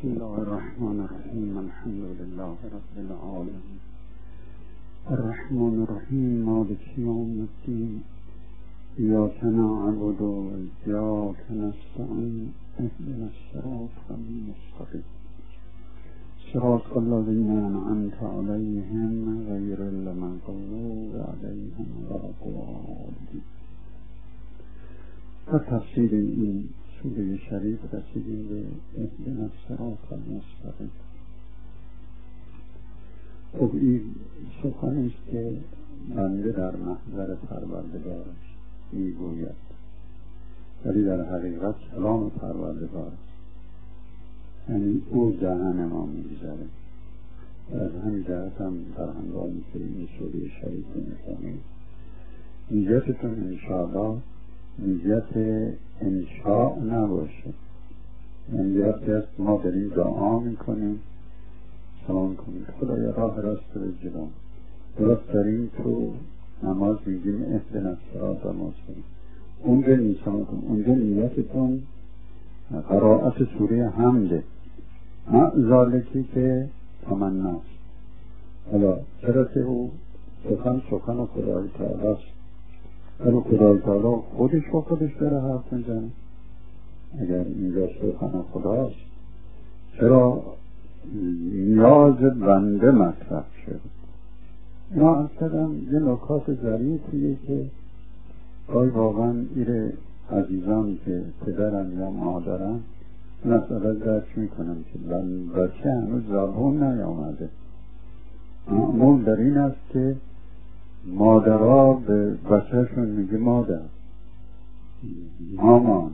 بسم الله الرحمن الرحیم. الحمد لله رب العالمین الرحمن الرحیم مالک یوم الدین ایاک نعبد و ایاک نستعین اهدنا الصراط المستقیم صراط الذین انعمت علیهم غیر المغضوب علیهم ولا الضالین. در تفسیر این سوره شریف رسیدیم به اهدنا الصراط المستقیم. خب این سخنی است که بنده در محضر پروردگارش میگوید، ولی در حقیقت کلام پروردگار است، یعنی او دهن ما میگذره. از همین جهت هم در هنگامی که این سوره شریف میخونید نیتتون انشاءالله نیت انشاء نباشه، یعنی وقتی است ما داریم دعا میکنیم سلام کنیم خدایا راه راست رو جلوم، درست داریم تو نماز میگیم اهدنا الصراط المستقیم، اونجا نیسان کن، اونجا نیتتون قرائت سوره حمده ذالکی که تمناست. حالا چرا که او سخن خدای تعالی است، ولی خدای تعالی خودش داره حرف میزنه. اگر اینجا سخن خداست چرا نیاز بنده مطرح شد؟ اینا اصلا یه نکات ظریفیه که گاهی واقعا ایره عزیزان که پدرن یا مادرن مسئله درک میکنم که بچه هنوز زبون نیامده. معمول در این است که مادرها به بچهشون میگه مادر، مامان،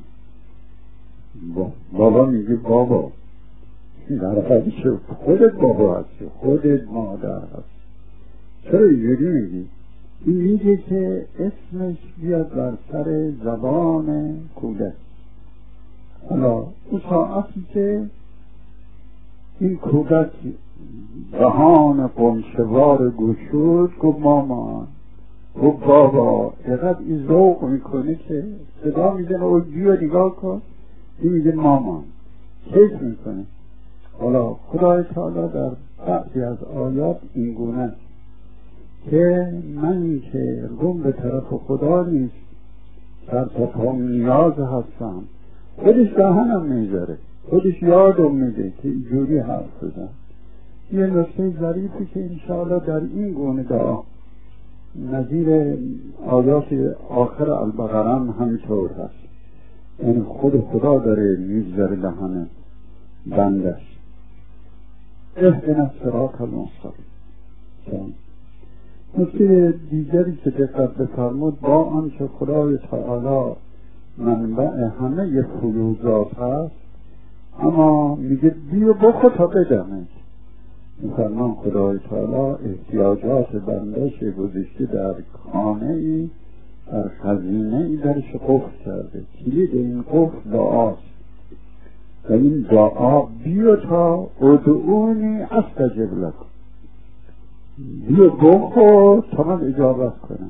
بابا میگه بابا. در حقیقت خودت بابا هستی، خودت مادر هستی. چرا اینجوری میگی؟ این میگه که اسمش بیاد بر سر زبان کودک. حالا اون ساعتی که این کودک دهان قمشوار گشود گفت مامان، گفت بابا، اینقدر این ذوق میکنه که صدا میزنه و جیو نگاه کن، این میگه مامان، کیف میکنه. حالا خدای تعالی در بعضی از آیات این گونه است که من که روم به طرف خدا نیست سر تا پا نیاز هستم، خودش دهنم میذاره، خودش یادم میده که اینجوری حرف بزن. یه نکته ظریفی که انشاءالله در این گونه دعا نظیر آیات آخر البقره هم همینطور هست، یعنی خود خدا داره میذاره دهن بندش. اهدنا الصراط المستقیم. نکته دیگری که دقت بفرمود، با آنچه خدای تعالی منبع همه فیوضات هست، اما میگه بیا بخور تا بدمه. مثلا خدای تعالی احتیاجات بندش گذاشته در خانه ای، در خزینه ای درش قفل کرده. کلید این قفل دعاست و این دعا بیا تا ادعونی استجب لکم، بیا بخور تا من اجابت کنم.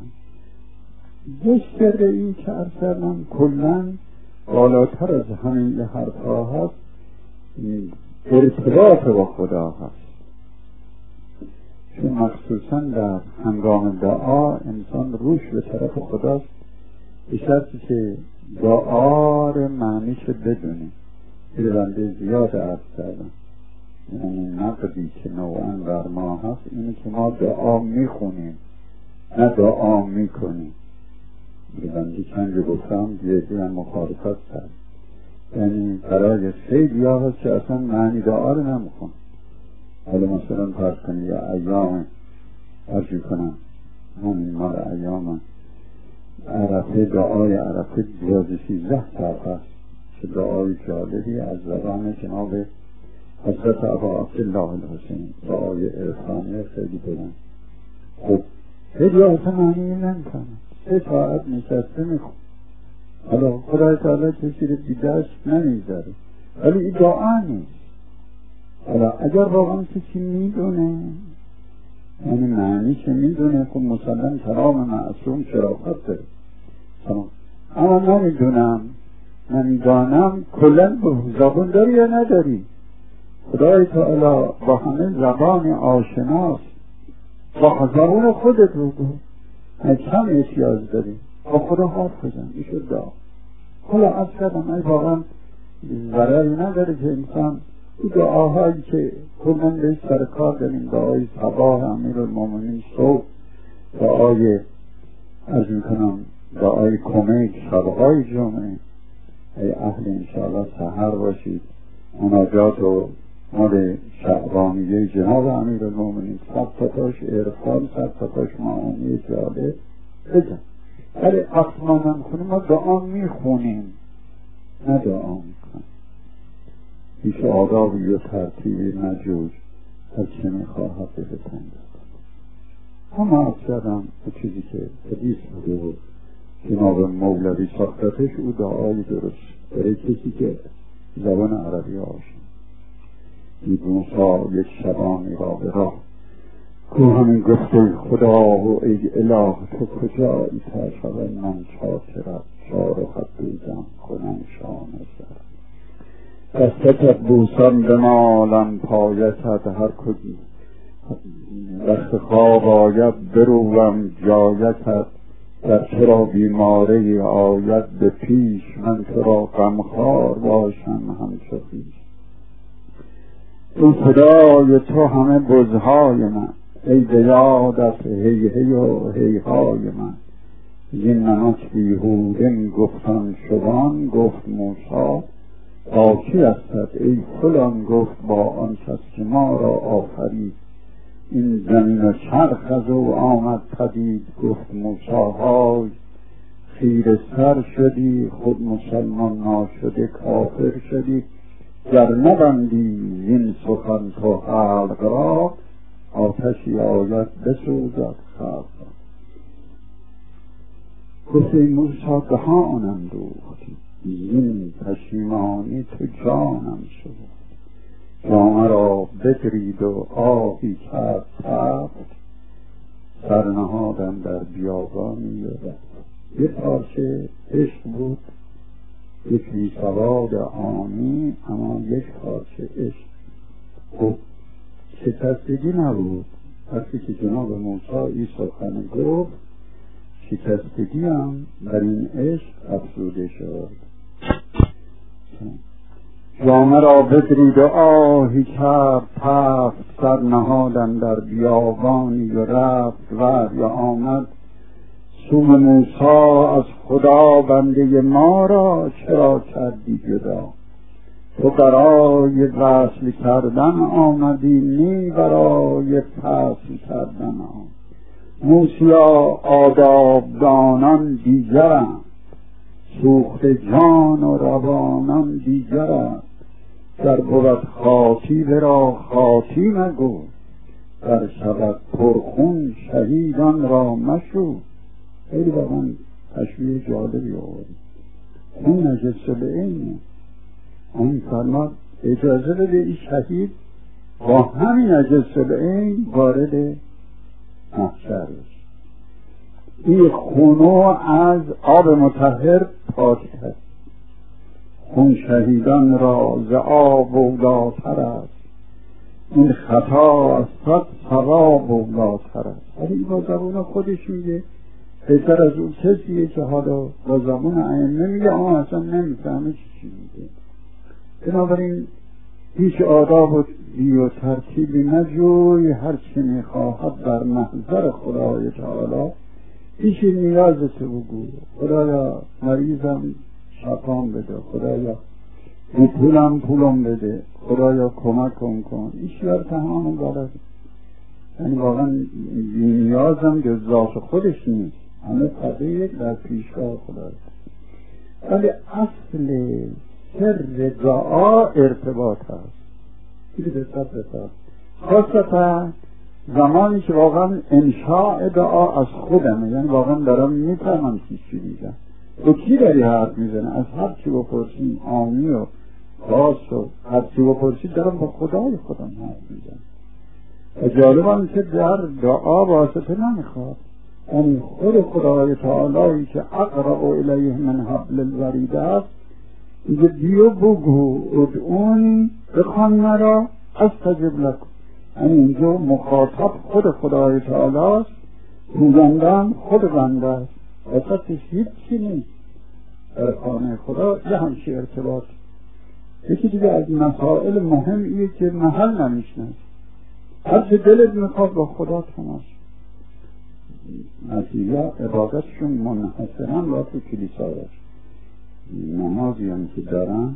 گشتر این که ارسلم کلن بالاتر از همین حرف ها هست، ارتباط با خدا هست، چون مخصوصا در هنگام دعا انسان روش به طرف خداست، به شرطی که دعا رو معنیش بدونه. این بنده زیاد عرض کردم، یعنی نقدی که نوعا بر ما هست اینه که ما دعا میخونیم نه دعا میکنیم. بنده چند رو گفتم دیگه من مخالفت کرد، یعنی برای خیلی ها هست که اصلا معنی دعا رو نمیخون. حالا مثلا فرض کنی یا ایام ارجی کنم همین مال ایام عرفه، دعای عرفه 13 صفحه هست که دعای جالبی از زبان جناب حضرت ابا عبدالله الحسین، دعای عرفانی خیلی بلند. خب خیلی ها اصلا معنی نمیکنه، 3 ساعت نشسته میخون. حالا خدای تعالی کسی رو دیدهش نمیذاره، ولی این دعا نیست. حالا اگر واقعا کسی میدونه، یعنی معنیش میدونه، خب مسلم کلام معصوم شرافت داره. اما نمیدونم، نمیدانم، کلن زبون داری یا نداری؟ خدای تعالی با همه زبان آشناست، با زبان خودت بگو، کم احتیاج داری با خدا حرف بزن. این شد دعا. حالا از کردم ای واقعا ضرری نداره که انسان این دعاهایی که کلن بهش سر کار داریم، دعای صباح امیرالمومنین صبح، دعای عرض میکنم دعای کمک شبهای جمعه، ای اهل انشاءالله سحر باشید، مناجات و مال شعبانیه جناب امیرالمومنین، صد عرفان، صد معانی جالب بزن. ولی اصلا نمیخونیم، ما دعا میخونیم نه دعا میکنیم. هیچ آدابی و ترتیبی نجوز هر چه میخواهد بهتن داد. اما از کردم به چیزی که حدیث بوده و جناب مولوی ساختتش، او دعای درست برای کسی که زبان عربی آشنا. دید موسی یک شبانی را به راه، کو همین گفته خدا و ای اله تو کجایی، تا شود من چاکرت شار و خط دوزم کنم شانه سر، دستت بوسم بمالم پایتت، هر کدی وقت خواب آید بروم جایتت، در چرا بیماری آید به پیش، من تو را غمخوار باشم همچو خویش. این خدای تو همه بزهای من، ای به یادت هی هی و هی های من، این نمک بیهودن گفتن شدان، گفت موسی با کی هستد ای فلان، گفت با آن کس که ما را آفرید، این زمین و چرخ از او آمد پدید، گفت موسی های خیره سر شدی، خود مسلمان ناشده کافر شدی، گر نبندی این سخن تو خلق را، آتشی آید بسوزد خلق را. گفت ای موسی دهانم دوختی، این پشیمانی تو جانم شد، جامه را بدرید و آهی کرد تفت، سرنهادم در بیابانی رفت. یه پارچه عشق بود، یک بیسواد آنی، اما یک پارچه عشق. خب شکستگی نبود. وقتی که جناب موسی این سخن گفت، شکستگی هم بر این عشق افزوده شد. جامه را بدرید و آهی کرد تفت، سر نهادن در بیابانی و رفت ور، یا آمد سوی موسی از خدا، بنده ما را چرا کردی جدا، تو برای وصل کردن آمدی، نی برای فصل کردن آمد. موسیا آدابدانان دیگرند، سوخت جان و روانان دیگرند، در بود خاطی ورا خاطی مگو، در شود پرخون شهیدان را مشو. خیلی واقعا تشبیه جالبی آوردی. این نجس العینه. اون فرماد اجازه بده این شهید با همین نجس العین وارد محشر بشه. این خونو از آب مطهر پاک کرد. خون شهیدان را ز آب اولاتر است، این خطا از صد ثواب اولاتر است. ولی با زبان خودش میگه بهتر از اون کسیه که حالا با زبان ائمه میگه اما اصلا نمیفهمه چی میگه. بنابراین هیچ آداب و ترتیبی نجوی، هر چی میخواهد در محضر خدای تعالی هیچ نیازت بگو. خدایا مریضم شفام بده، خدایا پولم بده، خدایا کمک کن. این شیار تمام بلد. یعنی واقعا نیازم جز ذات خودش نیست، همه طبیعه در پیشگاه خداست. ولی اصل سر دعا ارتباط هست. این بسیار خاصتا زمانی که واقعا انشاء دعا از خودمه، یعنی واقعا دارم میفهمم چی میگم. تو کی داری حرف میزنه؟ از هر چی بپرسیم آمی و خاص و هر چی بپرسید دارم با خدای خودم حرف میزنم. و جالبم که در دعا واسطه نمیخواد، یعنی خود خدای تعالی که اقرب الیه من حبل الورید است، میگه بیو بگو ادعونی بخوان مرا استجب لکم. اینجا مخاطب خود خدای تعالی است، گویندم خود بنده است، وسطش هیچی نیست. در خانه خدا یه همچی ارتباط. یکی دیگه از مسائل مهمیه که محل نمیشنه، هر چه دلت میخواد با خدا تماس. مسیحا عبادتشون منحصرا با تو کلیسا است. نمازی هم که دارن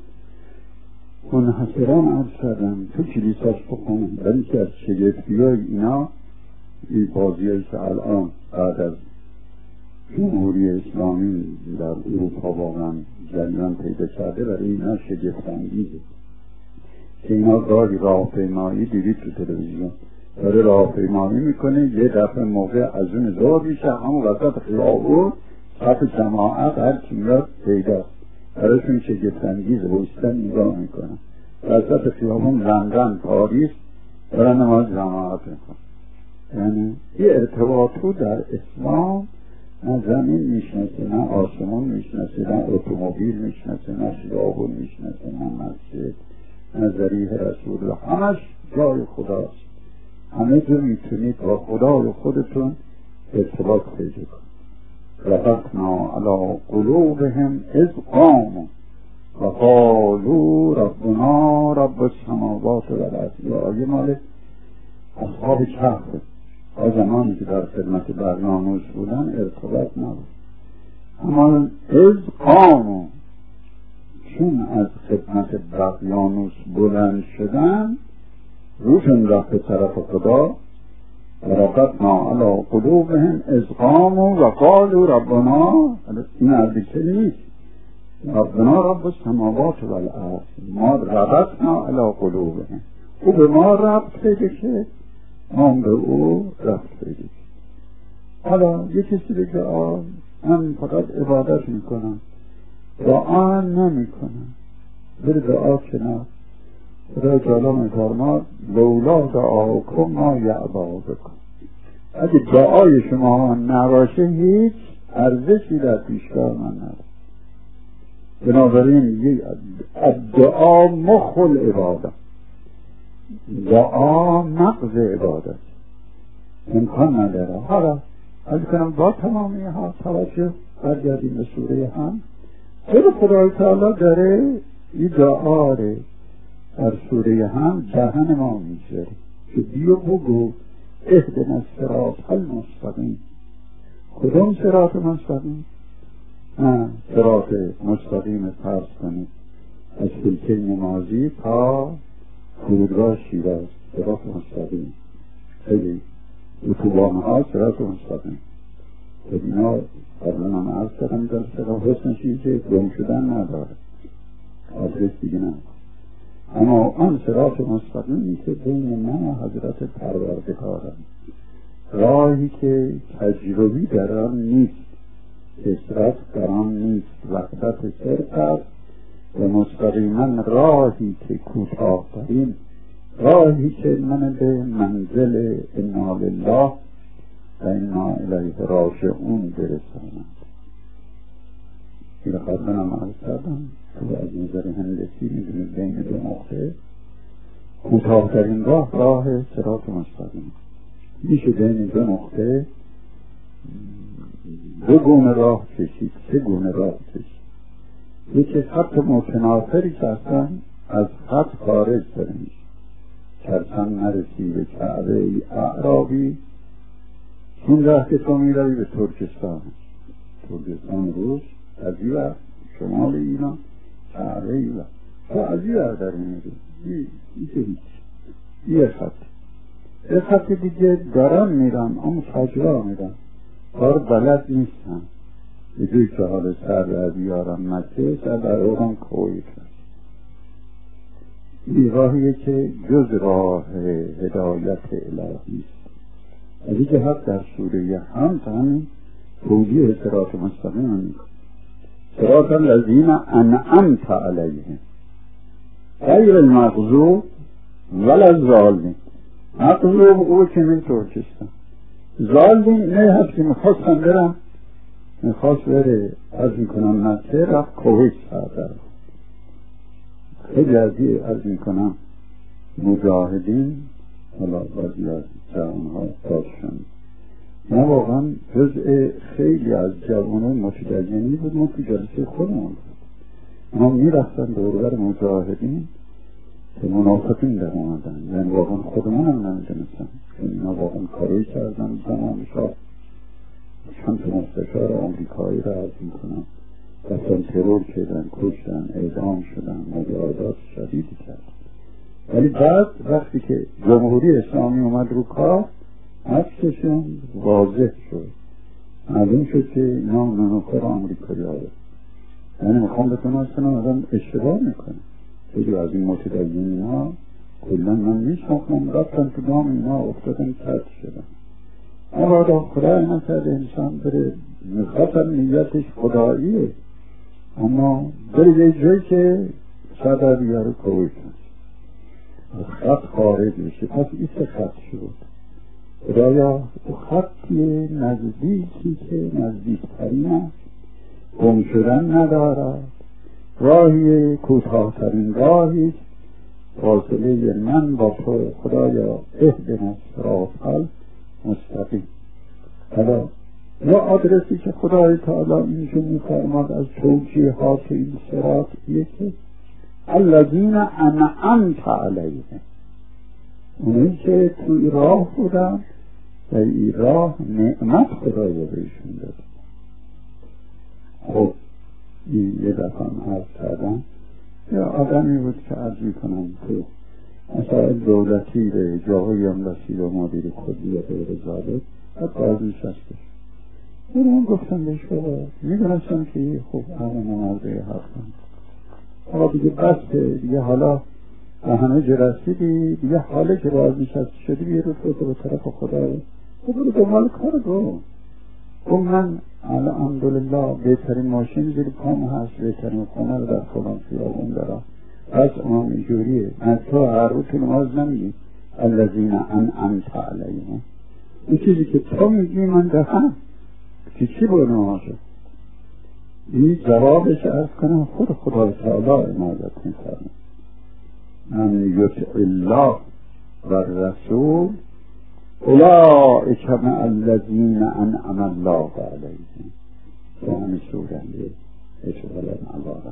منحصرا عرض کردم تو کلیساش بخونن. ولی که از شگفتی‌های اینا این بازی‌هایی که الان بعد از جمهوری اسلامی در اروپا واقعا جریان پیدا کرده، برای اینا شگفت‌انگیزه که اینا گاهی راهپیمایی دیدید تو تلویزیون داره راهپیمایی میکنه، یه دفعه موقع از اون ظهر میشه همون وسط خیابون صف جماعت هر کی میاد پیداست. برایشون شگفت‌انگیزه، بایستن نگاه میکنن وسط خیابون لندن پاریس دارن نماز جماعت میکنن. یعنی یه ارتباطو در اسلام نه زمین میشناسه، نه آسمون میشناسه، نه اتومبیل میشناسه، نه خیابون میشناسه، نه مسجد، نه ذریح رسول الله. همش جای خداست. همه جو میتونید با خدای خودتون ارتباط پیدا کنید. ربطنا علی قلوبهم اذ قاموا و قالوا ربنا رب السماوات والارض. یا آیه مال اصحاب کهف، تا زمانی که در خدمت بقیانوس بودن ارتباط نبود. اما اذ قاموا، چون از خدمت بقیانوس بلند شدن روشن رفت به طرف خدا. ربطنا علی قلوبهم اذ قاموا و قالوا ربنا، این عربیچه نیست، ربنا رب السماوات والارض. ما ربطنا علی قلوبهم، او به ما ربط پیدا کرد، ما به او ربط پیدا کرد. حالا یه کسی بگه من فقط عبادت میکنم، دعا نمیکنم، بره دعا کنار. خدا تعالی میفرماد لولا دعاکم ما یعبا بکن. اگه دعای شما نباشه هیچ ارزشی در پیشگاه من نداره. بنابراین دعا مخ العبادت، دعا مغز عبادت، امکان نداره. حالا از کنم با تمامی ها توجه برگردیم به سوره هم. خدا تعالی داره این دعا ره در سوره هم دهن ما میذاره که بیو بگو اهدنا الصراط المستقیم. کدوم صراط مستقیم؟ صراط مستقیم فرض کنید از فلکه نمازی تا فرودگاه شیراز، صراط مستقیم. خیلی اتوبان‌ها صراط مستقیم که اینا قبلا هم عرض کردم در صراط حسنشی که گم شدن نداره، آدرس دیگه نداره. اما آن صراط مستقیمی که بین من و حضرت پروردگارم، راهی که تجربی در آن نیست، کثرت در آن نیست، وحدت صرف است و مستقیما راهی که کوتاه‌ترین راهی که من به منزل انا لله و انا الیه راجعون برسانم. این قبلا هم عرض کردم تو از نظر هندسی میدونید بین دو نقطه کوتاه‌ترین راه صراط مستقیم. میشه بین دو نقطه دو گونه راه کشید، سه گونه راه کشید. یکی خط متنافری که اصلا از خط خارج داره میشه. چرچن نرسی به کعبه ای اعرابی، این راه که تو میروی به ترکستان روز از این وقت شمال ایران کعبه ای وقت تو از این وقت داری میروی. این یه خط. یه خط دیگه دارن میرن اما فجرا میرن، کار بلد نیستن، یه جوی که حال سر در بیارم مکه سر در اوهم کوی کرد. این راهیه که جز راه هدایت الهی است. از این جهت در سوره هم همین توجیه صراط مستقیم میکنه. صراط الذین انعمت علیهم غیر المغضوب ولا الضالین. مغضوب او که من ترکستان، ضالین نه هست که میخواستم برم، میخواست بره از میکنم مکه رفت کوهیت سر در. خیلی عزیز از میکنم مجاهدین حالا بعضی از جوانها داشتن. ما واقعا جزء خیلی از جوانان متدینی بود. ما تو جلسه خودمون بود، ما میرفتن دوربر مجاهدین که منافقین در اومدن، یعنی واقعا خودمون هم نمیدونستن که اینا واقعا کاری کردن. زمان شاه چند تا مستشار آمریکایی را از این کنن رفتن ترور کردن، کشتن، اعدام شدن، مجاهدات شدیدی کرد. ولی بعد وقتی که جمهوری اسلامی اومد رو کار، عکسشون واضح شد، معلوم شد که اینا منافق آمریکایی ها بود. یعنی میخوام بتونم اصلا آدم اشتباه میکنه. خیلی از این متدینی ها کلا من میشناختم، رفتن تو دام اینا افتادن کت شدن. اما خدای نکرده انسان بره، میخواستم نیتش خداییه، اما بره یه جایی که صدر بیاره کوی کنه خط خارج بشه. پس این چه خط شد؟ خدایا خطی نزدیکی که نزدیکترین است، گم شدن ندارد، راهی کوتاه‌ترین راهی، فاصله من با تو خدایا اهدنا الصراط المستقیم. حالا یا آدرسی که خدای تعالی اینجا می‌فرماد از توجیهات این صراط یکی الذین انعمت علیهم، اونی که توی راه بودن و این راه نعمت خدای بهشون داد. خب این یه دفعه هم عرض کردم یا آدمی بود که عرض میکنم تو مسائل دولتی به جاهایی هم رسید و مدیر کلی غیر ذالک و قاضی شستش. اون هم گفتم بهش بابا میدونستم که خب اون مرده حرفم آقا دیگه بسته دیگه، حالا به همه جا رسیدی دیگه، حاله که قاضی شست شدی بیرو تو به طرف خدا خب برو دنبال کار رو. خب من الحمدلله بهترین ماشین زیر پام هست، بهترین خونه رو در فلان خیابون دارم. پس اونم اینجوریه، از تو هر روز تو نماز نمیگی الذین انعمت علیهم، این چیزی که تو میگی من دفعه که چی با نمازه؟ این جوابش ارز کنم خود خدای تعالی عنایت می‌فرماید من یطع الله و الرسول اولئک مع الذین انعم الله علیهم. تو همین سورنده اشغال عبارت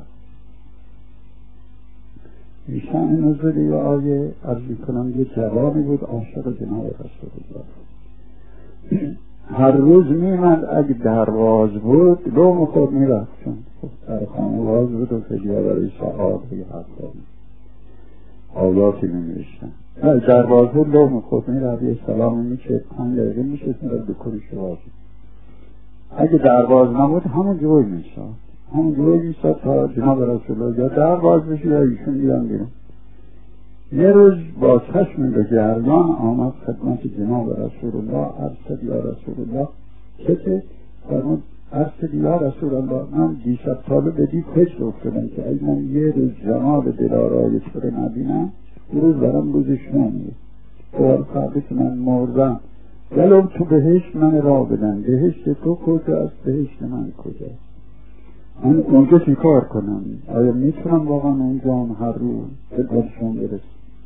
شأن نزول یه آیه عرضی کنم. یه جوانی بود عاشق جناب رسول الله، هر روز میمد اگه درواز بود لوم خود میرفت، چون در خانه واز بود و فجیه برای شعاده حرفا آیاتی نمیشتن. درواز بود لوم خود میرفت، یه سلامی میشه 5 دقیقه میشه میرفت بکنی شوازی. اگه درواز نبود همون جوی میشد، همون جوی میشد تا جناب رسول الله یا درواز بشه یا ایشون بیان بیرون. یه روز با چشم به جریان آمد خدمت جناب رسول الله، عرض یا رسول الله چه فرمود؟ عرض یا رسول الله من دیشب ساله بدی فکر افتادم که اگه من یه روز جمال دلارای تو رو نبینم یه روز برام روزش نمیه، بار فرقش من مردم ولو تو بهشت من را بدن، بهشت تو کجا است بهشت من کجا است، من اونجا چی کار کنم؟ آیا میتونم واقعا اونجا هر روز خدمتشون برسم؟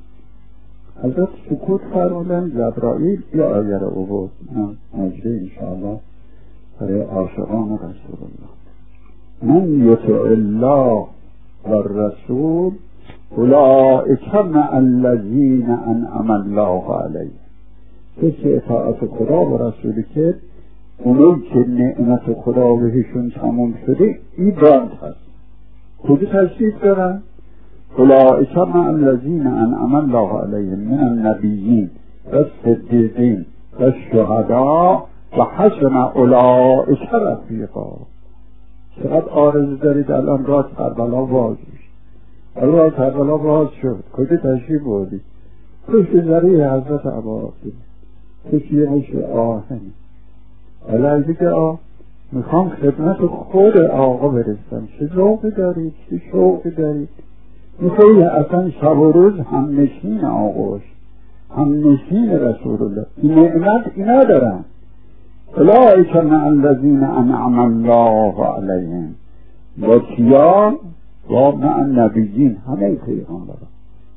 حضرت سکوت فرمودن. جبرائیل یا آیه را عبود مجده انشاءالله برای عاشقان رسول الله من یطع الله و الرسول اولئک مع الذین انعم الله علیهم. کسی اطاعت خدا و رسولی که اونوی که نعمت خدا بهشون تموم شده این باند هست. کجا تشریف دارن؟ اولئک مع الذین انعم الله علیهم من النبیین و الصدیقین و الشهداء و حسن اولئک رفیقا. چقدر آرزو دارید الان راه کربلا باز میشه. راه کربلا باز شد، کجا تشریف بردید؟ پشت زره حضرت ابوبکر، پشت یه مشت آهن. الان که میخوام خدمت خود آقا برسم. چه ذوقی دارید، چه شوقی دارید. میخوایی اصلا شب و روز هم نشین آقاش، هم نشین رسول الله. این نعمت اینا دارن. اولئک مع الذین انعم الله علیهم و کیا و مع النبیین، همه پیغمبران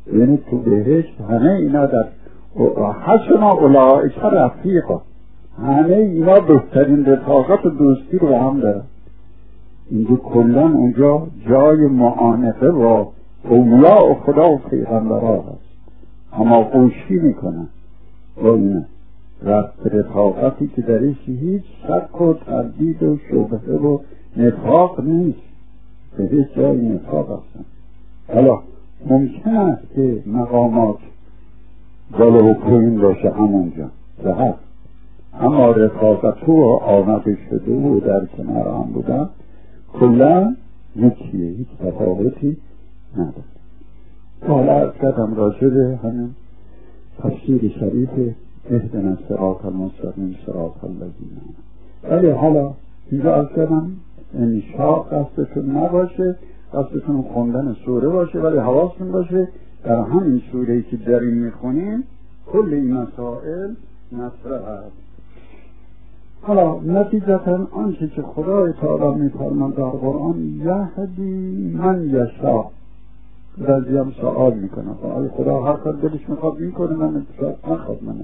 یعنی تو بهشت همه اینا در حسن اولئک رفیقا، همه اینا بهترین رفاقت و دوستی رو هم دارن. اینجا کلا اونجا جای معانقه و اولیاء و خدا و پیغمبرها هست، اما قوشی میکنن با اینه رفاقتی که درش هیچ شک و تردید و شبهه و نفاق نیست، به هیچ جای نفاق هستن. حالا ممکن است که مقامات بالا و پایین باشه همونجا به حق، اما رفاقت و آمده شده و در کنار هم بودن کلا یکیه، هیچ تفاوتی نداره. حالا از کردم راجع به همین تفسیر شریف اهدنا الصراط المستقیم صراط الذین انعمت. ولی حالا اینجا از کردم انشاء قصدتون نباشه، قصدتون خوندن سوره باشه، ولی حواستون باشه در همین سوره‌ای که داریم میخونیم کل این مسائل مطرح هست. حالا نتیجتا آنچه که خدای تعالی میفرماید در قرآن یهدی من یشاء، بعضی هم سوال میکنه خدا هر کار دلش میخواد میکنه، من نخواد من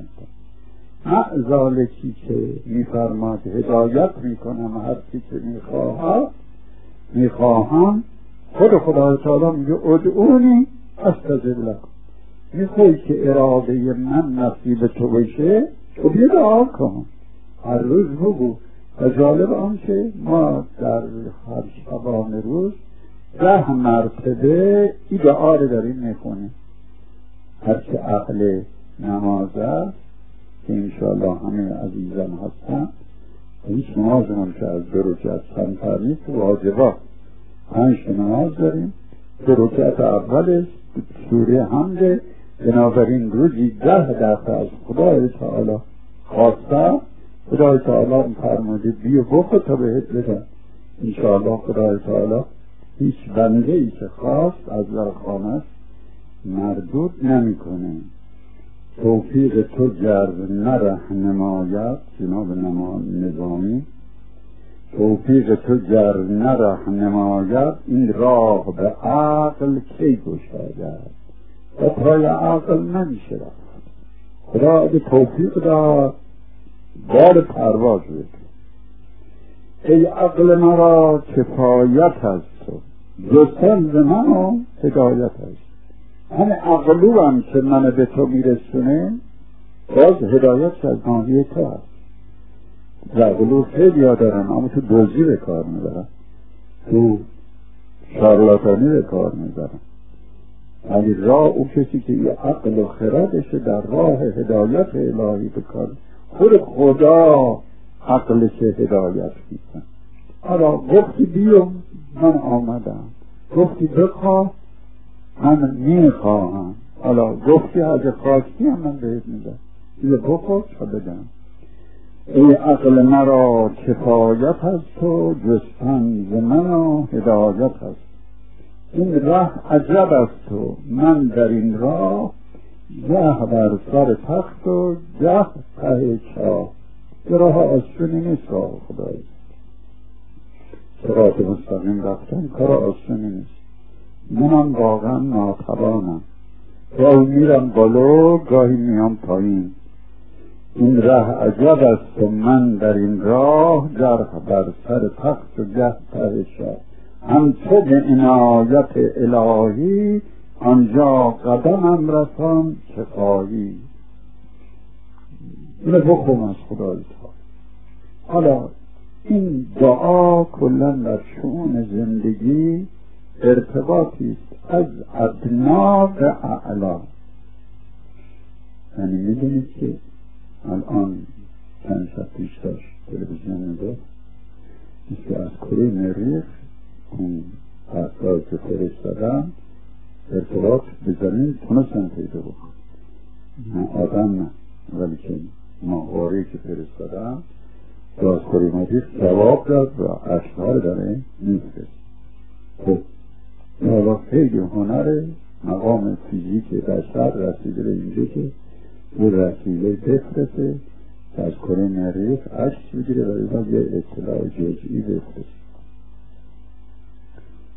ذالکی که میفرماید هدایت میکنم هر چی که میخواهم. خود خدای تعالی میگه ادعونی استجب لکم، میخوای که اراده من نصیب تو بشه تو بیا دعا کن، هر روز بگو. و جالب آنچه ما در هر شبانه روز 10 مرتبه این دعا رو داریم میخونیم. هرچه عقل نماز است که انشاءالله همه عزیزان هستن، هیچ نماز که از 2 رکعت کمتر نیست، واجبات 5 نماز داریم. 2 رکعت اولش سوره حمد، بنابراین روزی 10 دفعه از خدای تعالی خواسته، خدای تعالی فرموده بیا بخور تا بهت بدن. انشاءالله خدای تعالی هیچ بنده ای که خواست از درخانش مردود نمی کنه. توفیق تو گر نره نماید، جناب نظامی، توفیق تو گر نره نماید این راه به عقل کی گشاید. و پای عقل نمیشه رفت. خدا اگه توفیق داد بار پرواز بده. ای عقل مرا کفایت از تو، جستن ز من و هدایت است. همه عقلو هم که من به تو میرسونه باز هدایت از ناحیه تو هست. عقلو خیلی ها دارن اما تو دوزی به کار میبرن، تو شارلاتانی به کار میبرن. ولی راه او کسی که یه عقل و خردش در راه هدایت الهی بکار، خود خدا عقلش هدایت میکن. حالا گفتی بیام من آمدم، گفتی بخواه من میخواهم، حالا گفتی اگه خواستی هم من بهت میدم، یه بخور تا بدم. ای عقل مرا کفایت از تو، جستن ز من و هدایت است. این راه عجب از تو، من در این راه گه بر سر تخت و گه ته چاه. یه راه آسونی نیست راه خدایی. صراط مستقیم رفتن کار آسونی نیست. منم واقعا ناتوانم، گاهی میرم بالا گاهی میام پایین. این راه عجب است و من در این راه گه بر سر تخت و گه ته چاه. هم تو به عنایت الهی آنجا قدمم رسان که خواهی. اینو بخون از خدای تعالی. حالا این دعا کلا در شؤون زندگی ارتباطی است از ادنا به اعلا. یعنی میدونید که الان چند شب پیش داشت تلویزیون میگفت که از کره مریخ اون فرسایی که فرستادن ارتباط به زمین تونستن پیدا بکن، نه آدم نه، ولی که ماهواری که فرستادن که از کره مریخ جواب داد و اشعار داره میفرست. خب حالا خیلی هنر مقام فیزیک بشر رسیده به اینجا که او رسیله بفرسته که از کره مریخ عکس بگیره و اینا یه اطلاع جزئی بفرسته.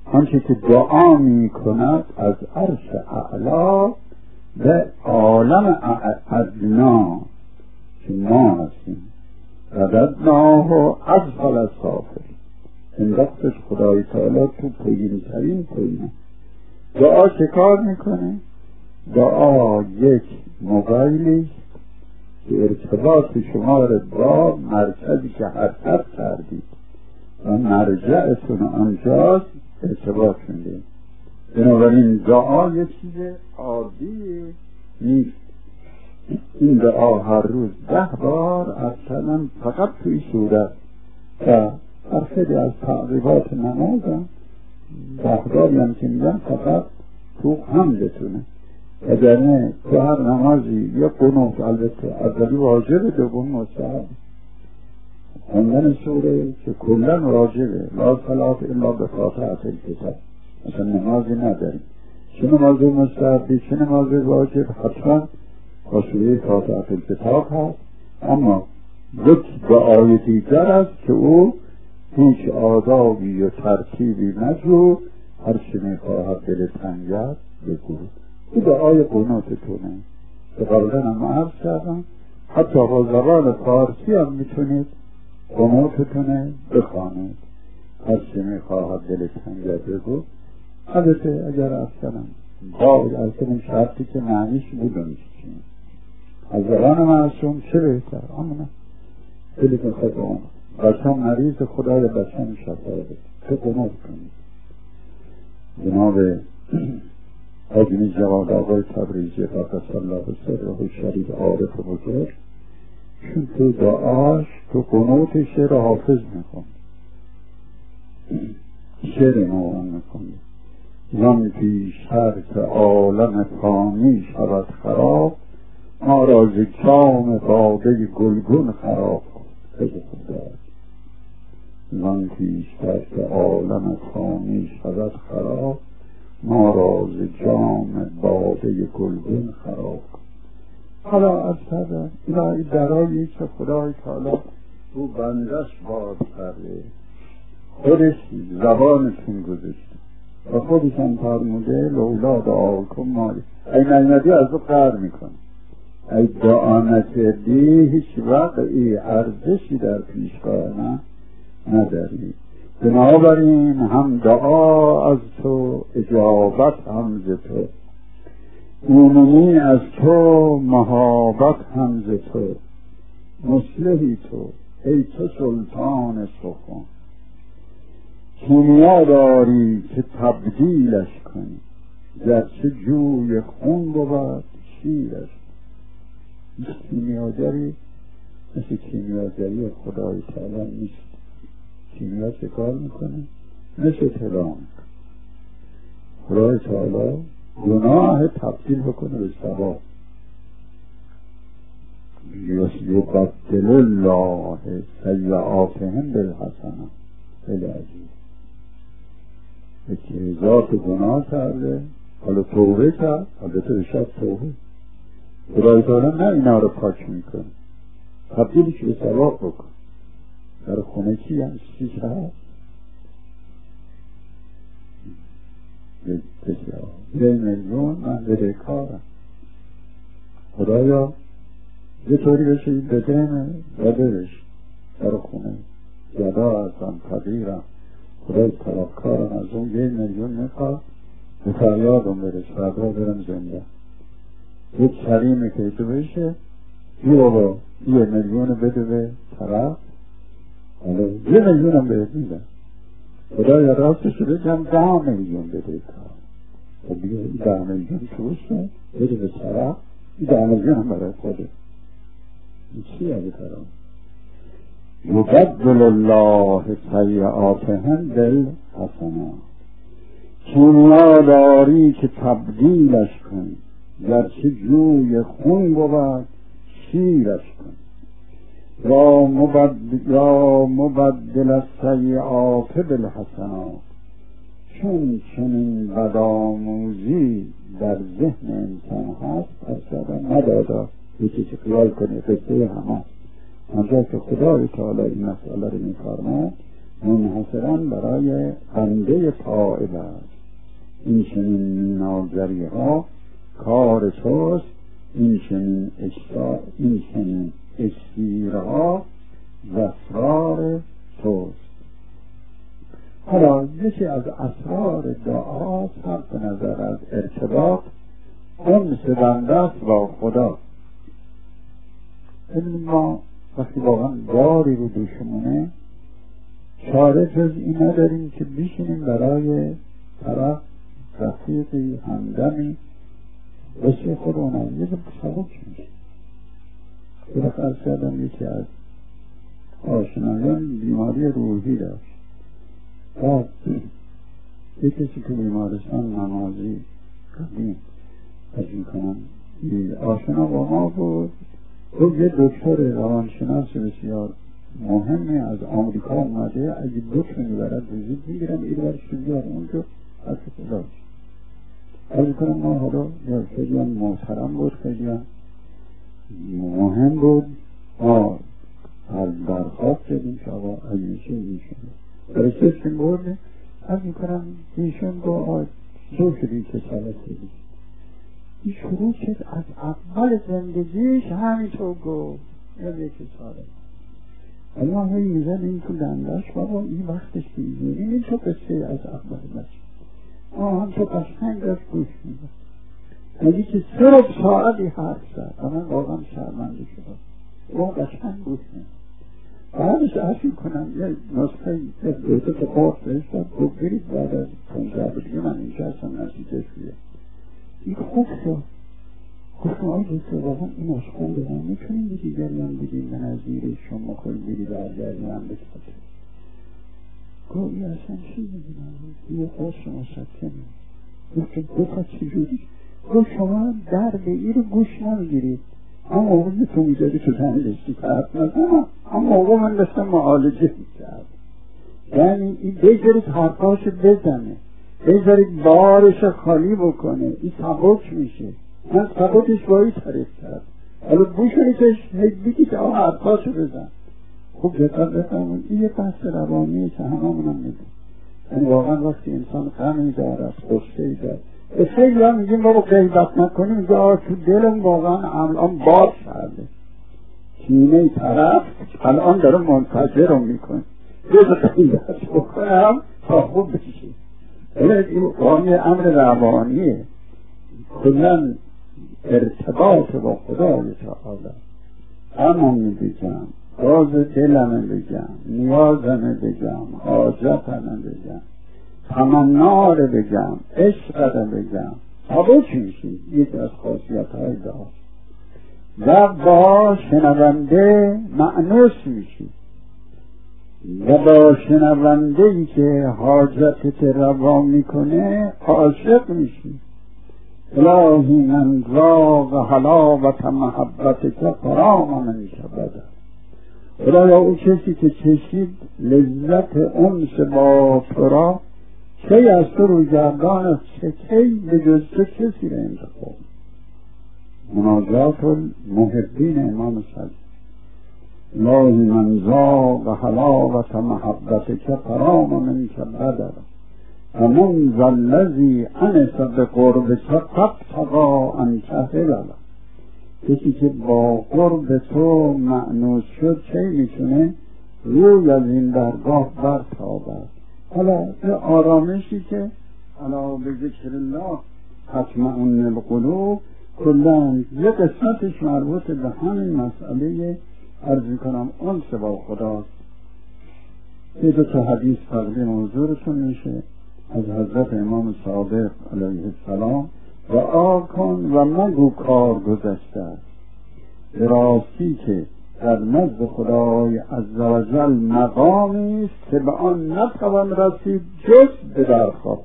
آنچه که دعا می کند از عرش اعلا به عالم ادنا که ما هستیم رددناه اسفل السافلین، انداختش خدای تعالی تو پایین ترین پایینه. دعا چه کار میکنه؟ دعا یک موبایلی که ارتباط شما را با مرکزی که حرکت کردید و مرجعتون آنجاست ارتباط میده. بنابراین دعا یک چیز عادی نیست. این دعا هر روز 10 بار اصلا فقط توی صورت و هر خیلی از تعقیبات نماز هم 10 باری هم که میگن فقط تو حمدتونه. اگر نه تو هر نمازی یا قنوت، البته اولی واجب، دوم مستحب. خوندن سوره که کلا واجبه، لا صلاة الا بفاتحة الکتاب، مثلا نمازی نداریم، چه نماز مستحبی چه نماز واجب حتما با سوره فاتحة الکتاب هست. اما یک دعای دیگر است که او هیچ آدابی و ترتیبی نجو، هر چی میخواهد دل تنگت بگو. این دعای قنوتتونه که قبلا هم عرض کردم، حتی با زبان فارسی هم میتونید قنوتتونه بخوانید، هر چی میخواهد دل تنگت بگو. البته اگر اصلا اصلا شرطی که معنیش بودنش چیم از زبان معصوم چه بهتر. آمونه دلی که خود اون بچه مریض خدای بچه شفا بده چه قنوت کنید. جناب حاجی جواد آقای تبریزی قدس الله سره شریف عارف بزرگ چون تو دعاش تو قنوت شعر حافظ میخوند، شعر نوان میخوند. زن پیشتر که عالم فانی شود خراب، ما را ز جام باده گلگون خراب کن. زن پیشتر که عالم فانی شود خراب، ما را ز جام باده گلگون خراب کن. حالا از کردن این درایی که خدای تعالی تو بندش باز کرده، خودش زبانشون گذاشته و خودشان فرموده لولا دعاکم مالی، این نمیدی از رو قرار میکنه. ای دعا نکردی هیچ وقعی ارزشی در پیشگاه من نداری. بنابراین هم دعا از تو، اجابت هم ز تو، ایمنی از تو، مهابت هم ز تو، مصلحی تو ای تو سلطان سخن. کیمیا داری که تبدیلش کنی، گرچه جوی خون بود شیرش. کیمیاگری مثل کیمیاگری خدای تعالی نیست. کیمیا چه کار میکنه؟ مثل طلا میکنه. خدای تعالی گناه تبدیل بکنه به ثواب. یبدل الله سیئاتهم بالحسنات. خیلی عجیب. یکی ذات گناه کرده حالا توبه کرد، البته به شب توبه، خدای تعالی نه اینا رو پاک میکنه، تبدیلش به ثواب بکن. در خونه کی هم چیز هست؟ بسیار 1 میلیون من بده کارم، خدایا یه طوری بشه این بدهنه و برش در خونه یدا ازم تغییرم، خدای طلبکارم از اون 1 میلیون میخواد به فریادم برش، فردا برم زنده. یک کریمه که تو بشه یه بابا 1 میلیون بده به طرف، حالا 1 میلیون هم بهت میدن، خدایا راستشو بگم 10 میلیون بده کار. خب دیگه 10 میلیون توشه بده به طرف، 10 میلیون هم برای خوده. این چی اگه طرف یبدل الله سیئاتهم بالحسنات. کیمیا داری که تبدیلش کنی، گرچه جوی خون بود شیرش کن. یا مبدل السیئات بالحسنات. چون چنین بدآموزی در ذهن انسان هست، اصلا ندادا یکی که خیال کنه قصه همه آنجا که خدای تعالی این مسئله رو می‌فرماید منحصراً برای بنده تائب است. این چنین ناظری ها کار توست، این چنین اکسیرها اسرار توست. حالا یکی از اسرار دعا صرف نظر از ارتباط انس بنده است با خدا. این ما وقتی واقعا باری رو دوشمونه چاره جز این نداریم که بشینیم برای طرف رفیقی همدمی بسیار خودمونم یه سبک میشه. یه بخار کردم یکی از آشنایان بیماری روحی داشت. بعد یک کسی که بیمارستان نمازی قدیم فکر میکنم آشنا با ما بود. او یه دکتر روانشناس بسیار مهمی از آمریکا اومده، اگه دکتر میبرد ویزیت میگیرم این برش بیار اونجا از خدا از کنم. ما حالا خیلی هم محترم بود، خیلی هم مهم بود. ما از درخواست کردیم که آقا ایشه ایشون برسیستیم برده از میکنم ایشون با دکتری که سالت کردیم این شروع شد از اول زندگیش همینطور گفت یکی ساله اما هی میزن این تو دندش بابا این وقتش بیزوری این تو قصه از اول بچه هم تو قشنگ داشت گوش میده میگه که 3 ساعتی حرف زد و من واقعا شرمنده شدم. اون قشنگ گوش میده بعدش عرضی کنم یه نسخه یه دوتا که قرص بشتد گفت برید بعد از 15 بودی من اینجا هستم نزدیکش بیه این خوب شد. گفتم آی دوسته واقعا این مشغول دارم میتونیم به دیگری هم بگیم به نظیر شما خود بری برگردی هم بسپاده گفت این اصلا چی میدونم یه قرص مسکنی گفت چجوری گفت شما درد ای رو گوش نمیگیرید اما موقعی تو میدادی تو زنگشتی فرد نزنم اما موقع من داشتم معالجه میکرد. یعنی این بذارید حرفاشو بزنه بذارید بارش خالی بکنه این سبک میشه. من سبکش بایی تعریف کرد حالا بوشونیتش بگید آقا حرفاشو بزن. خوب دقت بفرمایید این یه بحث روانیه که هممونم میدونیم. یعنی واقعا وقتی انسان غمی داره غصه‌ای داره خیلی هم میگیم بابا غیبت نکنیم میگه تو دلم واقعا الان باد کرده کینه طرف الان داره منفجر رو میکنه بذار غیبت بکنم تا خوب بشی. این واقعا امر روانیه. کلن ارتباط با خدای تعالی همون بگم راز دلمه بگم نیازمه بگم حاجتمه بگم تمنا رو بگم عشق رو بگم سبک میشی. یکی از خاصیت های دعا و با شنونده مأنوس میشی و با شنونده ای که حاجتت روا میکنه عاشق میشی. الهی من ذاق حلاوت محبتک فرام من شبده. خدایا او کسی که چشید لذت انس با تو را کی از تو رو گردان است چه کی به جز تو کسی را انتخاب. مناجات المحبین امام صدیق الهی من ذاق حلاوت محبتک فرام من شبده و من ذا الذی انس بقربک قد تقی ان تهلل. کسی که با قرب تو مأنوس شد چه میتونه روی از این درگاه برتابد. حالا یه آرامشی که حالا به ذکر الله تطمئن القلوب کلن یه قسمتش مربوط به همین مسئله عرض کنم انس با خداست. یه دو تا حدیث تقدیم حضورتون میشه از حضرت امام صادق علیه السلام و آکن و مگو کار گذشته است. به راستی که در نزد خدای عزوجل مقامی است که به آن نتوان رسید جز به درخواست.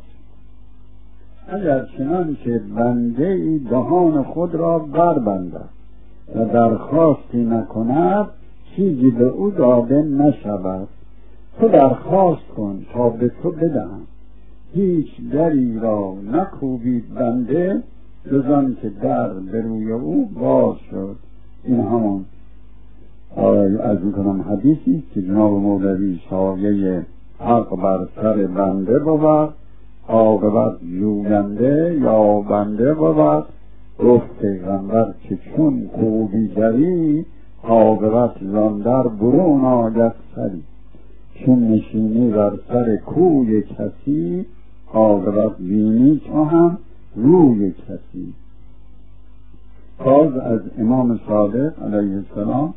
اگر چنانچه بنده ای دهان خود را بربندد و درخواستی نکند چیزی به او داده نشود. تو درخواست کن تا به تو بدهم. هیچ دری را نکوبید بنده جز آن که در به روی او باز شد. این همون از میکنم حدیثی که جناب مولوی سایه حق بر سر بنده بود، عاقبت جوینده یا بنده بود. گفت پیغمبر که چون خوبی داری، عاقبت زان در برون آید سری. چون نشینی بر سر کوی کسی، عاقبت بینی تو هم روی کسی. باز از امام صادق علیه السلام: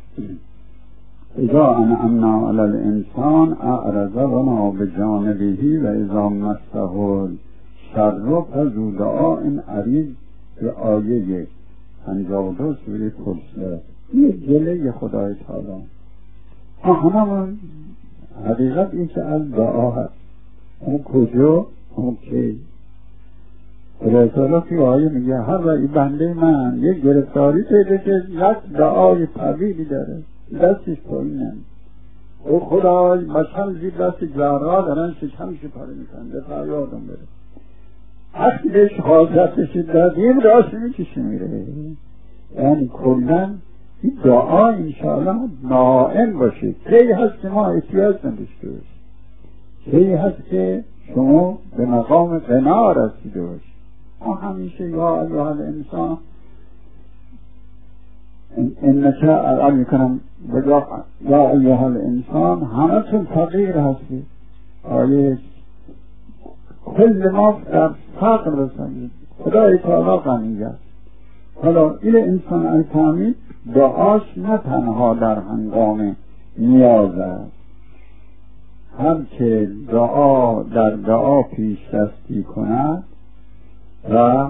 اذا انعمنا علی الانسان اعرض و بجانبه و اذا مسه الشر فذو دعاء عریض. به آیه 52 سوره فصلت. یه جله خدای تعالی. همون حقیقت این که از دعا هست. اون کجا؟ اون که خدای تعالی که آیه میگه هر رای بنده من یک گرفتاری پیدا که یک دعای طویلی داره، دستش پایین نمید. او خدای بشر زیر دست جراح دارن شکمش پاره میکنن، به فریادم بره. وقتی بهش حاضرتش دادیم راست میکشه میره. یعنی کلن این دعا انشاءالله نائم باشه. کی هست که ما احتیاج نداشته باشیم، کی هست که شما به مقام غنا رسیده باشید. ما همیشه یا ایها الانسان انک الان میکنم یا ایها الانسان، همه تون فقیر هستید. آیه کل ما در فقر رسنید، خدای تعالی غنی است. حالا این انسان الفهمید دعاش نه تنها در هنگام نیاز است، هم که دعا در دعا پیش دستی کند و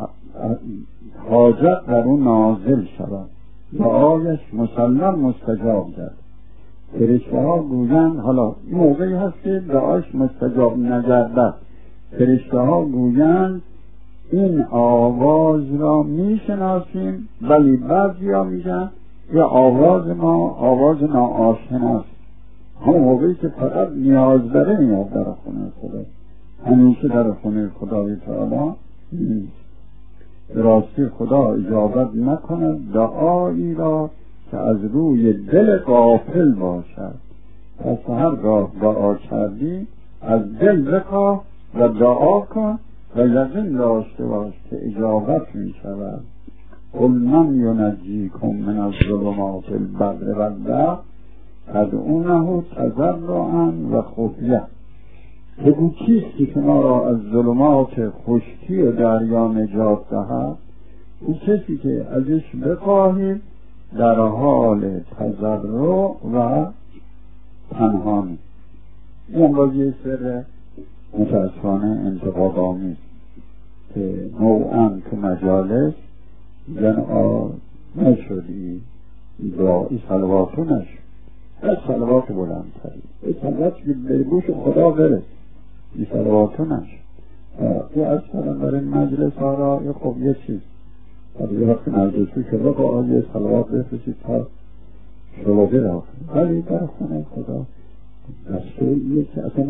حاجت در اون نازل شود، دعایش مسلم مستجاب گردد. فرشته ها گویند، حالا این موقعی هست که دعاش مستجاب نگردد، فرشته ها گویند این آواز را میشناسیم، ولی بعضی ها میگن یه آواز ما آواز ناآشناست. همون موقعی که فقط نیاز داره میاد در خونه خدا، همیشه در خونه خدای تعالی نیست. راستی خدا اجابت نکند دعایی را که از روی دل غافل باشد. پس هرگاه دعا کردی از دل بخواه و دعا کن و یقین داشته باش که اجابت می شود. قل من ینجیکم من الظلمات البر و البحر تدعونه تضرعا و خفیه. بگو کیستی که ما را از ظلمات خشکی و دریا نجات دهد؟ او کسی که ازش بخواهید در حال تضرع و پنهانی. این بازی سر متاسفانه انتقاد آمیز که نوعا تو مجالس میگن نشدی دعایی صلواتو نشد، از صلوات بلندتری این صلوات که به گوش خدا برس، این صلواتو نشد. این از سلام برای مجلس ها را خب یه چیز یه وقت مجلسو که با آیه صلوات بفرستید تا شلوغی را، ولی در خونه خدا دستوریه که اصلا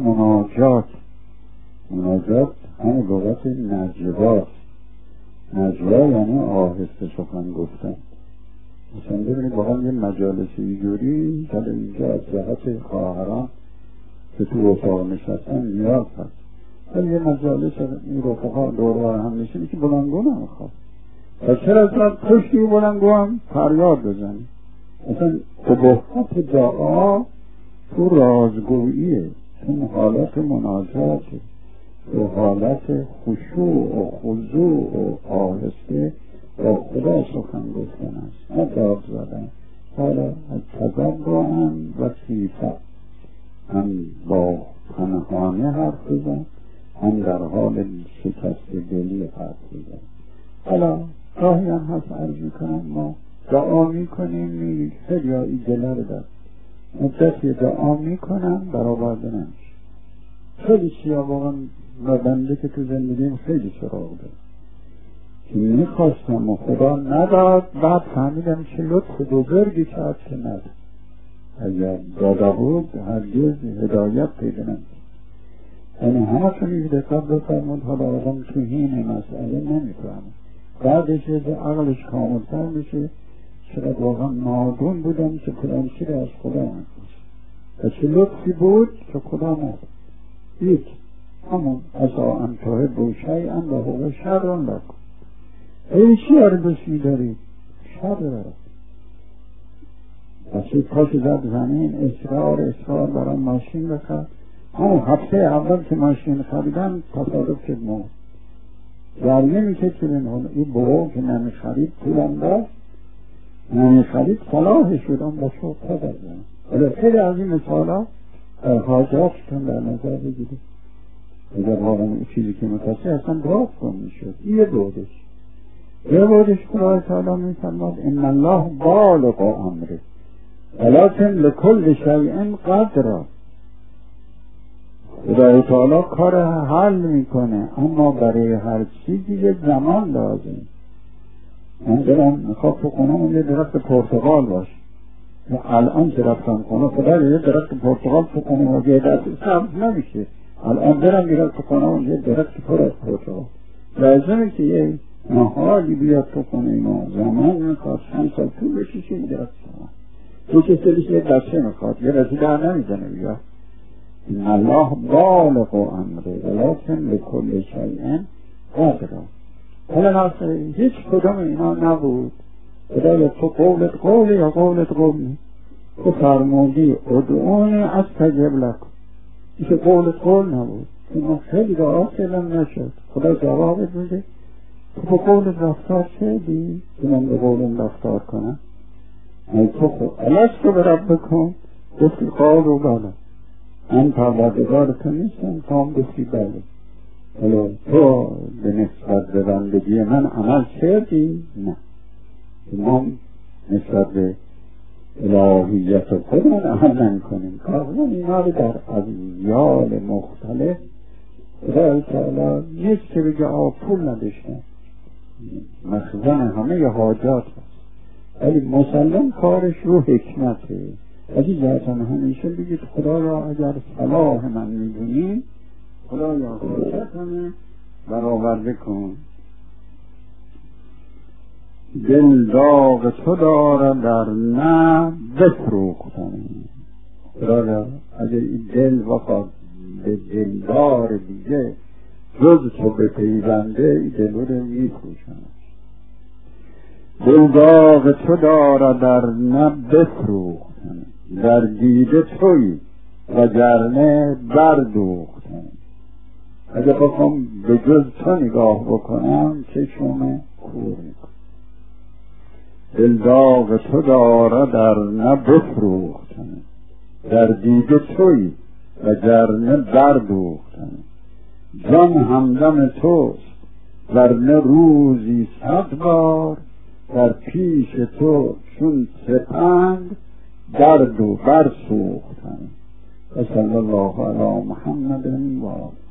مناجات همه لغت نجواست. نجوا یعنی آهسته سخن گفتن. مثلا ببینید واقعا یه مجالسی جوری در اینجا از جهت خواهران که تو اتاق نشستن نیاز هست، ولی یه مجالس این رفقا دور هم نشینی که بلندگو نمیخواد و چرا از پشتی بلندگو هم فریاد بزنی. مثلا ابهت دعا تو رازگوییه، چون حالت مناجاته، تو حالت خشوع و خضوع و آهسته با خدا سخن گفتن است، نه داد زدن. حالا از تضرعا و خیفه، هم با پنهانه حرف بزن، هم در حال شکست دلی حرف بزن. حالا گاهی هم هست عرض میکنم ما دعا میکنیم خیلی ها ای دلر دست مدتی دعا میکنم برآورده نمیشه. خیلی چیا واقعا و بنده که تو زندگیم خیلی چراغ دارم که میخواستم و خدا نداد، بعد فهمیدم که لطف بزرگی کرد که نداد. اگر داده بود هرگز هدایت پیدا نمید. یعنی همه کنی دقت بفرمود. حالا آدم تو این مسئله نمیفهمه، بعدش از عقلش کاملتر میشه چقدر واقعا نادون بودم که فلان چیز از خدا نکنم. و چه لطفی بود که خدا نداد. یک همون عسا ان تحبوا شیئا و هو شر لکم. ای چی آرزوش می‌دارید؟ شر دارد. بچه پاش زد زمین، اصرار برای ماشین بخرد. همون هفته اول که ماشین خریدن تصادف شد مرد. جریه میکرد که این بابا که نمیخرید پولم داشت، نمیخرید صلاح شدم با شوق خدا زن. ولی خیلی از این مثالا حاجاتتون در نظر بگیرید. اگر واقعا این چیزی که متاسه اصلا راست کن میشد. یه بودش خدای تعالی میفرماد ان الله بالغ امره ولکن لکل شیء قدر. خدای تعالی کار حل میکنه اما برای هر چیزی یه زمان لازم. من دلم میخواد تو خونم یه درخت پرتقال باشه، الان که رفتم خونه خدا یه درخت پرتقال تو خونم و یه درخت سبز نمیشه. الان برم بیرم تو خونم یه درخت پر از پرتقال. لازمه که یه نهالی بیاد تو خونه ما، زمان میخواد چند سال طول بکشه این درخت شما. تو که سلیش یه دسته میخواد یه رسی در نمیزنه بیا. این الله بالغ امره ولکن لکل شیء قدر. حالا ناصر هیچ کدام اینا نبود. خدایا تو قولت قولی یا قولت قولی؟ تو فرمودی ادعونی استجب لکم. این قولت قول نبود. این خیلی دعا کردم نشد. خدا جواب بده تو با قولت رفتار کردی که من به قولم رفتار کنم. ای تو خود الست به رب بکن گفتی قالوا بلی. من پروردگارتون نیستم تا هم گفتی بله. حالا تو به نسبت به بندگی من عمل کردی؟ نه. ما نسبت به الهیت خودمون عمل نکنیم. کارمون اینا رو در ابیال مختلف خدای تعالی نیست که بگه پول نداشتن مخزن همه حاجات هست، ولی مسلم کارش رو حکمته. اگه جهتن همیشه بگید خدایا اگر صلاح من میدونی خدایا حاجت همه برآورده کن. دل داغ تو داره در نه بفروختنی. خدایا اگر این دل وفاد به دلدار دیگه جز تو به پیونده این دل رو میفروشن. دل داغ تو داره در نه بفروختنی، در دیده توی و گرنه بردوختنی. اگه بخوام به جز تو نگاه بکنم چشمه کور میکنم. دل داغ تو داره در نه بفروختنی، در دیده توی و گرنه بردوختنی. جان همدم توست ورنه روزی 100 بار در پیش تو چون سپند درد و برسوختن. و صلی الله علی محمد و